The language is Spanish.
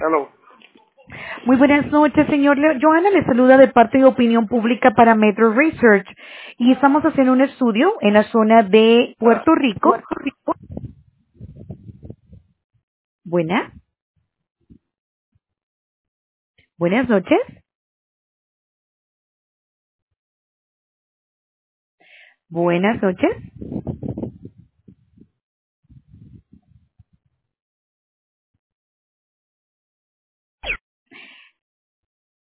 Hello. Muy buenas noches, señor. Joana le saluda de parte de Opinión Pública para Metro Research y estamos haciendo un estudio en la zona de Puerto Rico. Buenas, buenas noches. Buenas noches.